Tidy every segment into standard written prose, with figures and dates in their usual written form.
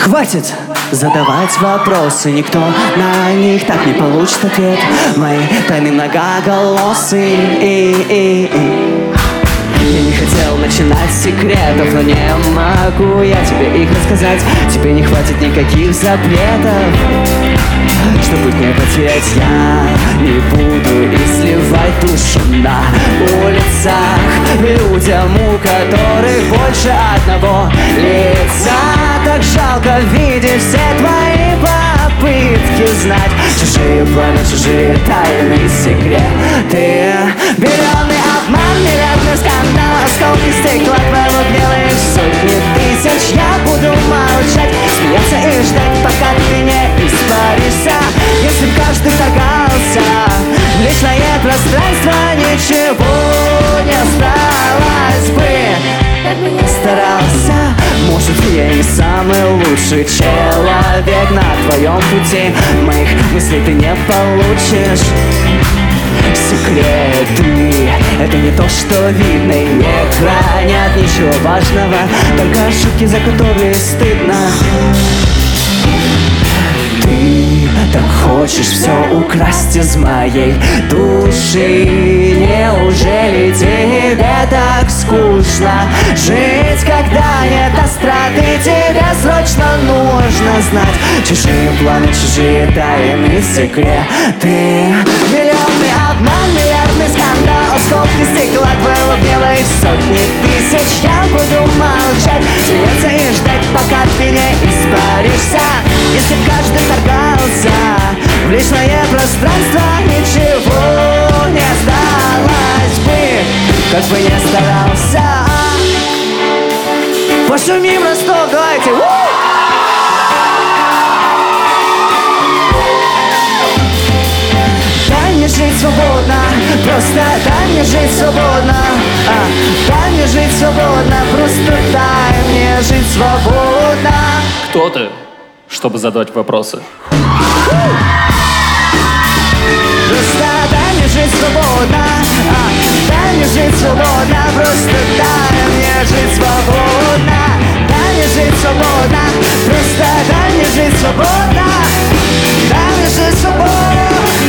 Хватит задавать вопросы, никто на них так не получит ответ. Мои тайны многоголосые. Я не хотел начинать с секретов, но не могу я тебе их рассказать. Тебе не хватит никаких запретов, чтобы не потерять. Я не буду изливать душу на улицах людям, у которых больше одного лица. Так жалко видеть все твои попытки знать чужие планы, чужие тайны, секреты. Миллионный обман, миллиардный скандал, осколки стекла, твоего белых сотни тысяч. Я буду молчать, смеяться и ждать, пока ты не испаришься. Если б каждый вторгался в личное пространство, ничего не осталось бы. Как бы не старался, может, я не самый лучший человек на твоем пути. Моих мыслей ты не получишь. Секреты — это не то, что видно, и не хранят ничего важного, только ошибки, за которые стыдно. Ты так хочешь все украсть из моей души. Неужели тебе так скучно жить, когда нет остраты? Тебе срочно нужно знать чужие планы, чужие тайны, секреты. Миллионный обман, миллиардный скандал, осколки стекла, твоего белых сотни тысяч. Я буду молчать, смеяться и ждать, пока ты не испаришься. Если б каждый вторгался в личное пространство, ничего не осталось бы, как бы не старался. Пошумим, Ростов, давайте! Дай мне жить свободно, просто дай мне жить свободно. Дай мне жить свободно, просто дай мне жить свободно. Кто ты, чтобы задавать вопросы? Просто дай мне жить свободно, дай мне жить свободно, просто дай мне жить свободно, дай мне жить свободно, просто дай мне жить свободно, дай мне жить свободно.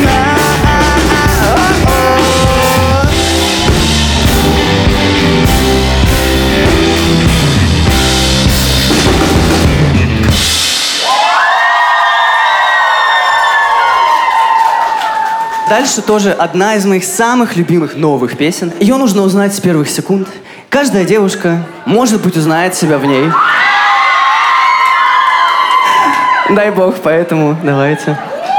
Дальше тоже одна из моих самых любимых новых песен. Ее нужно узнать с первых секунд. Каждая девушка, может быть, узнает себя в ней. Дай бог, поэтому давайте.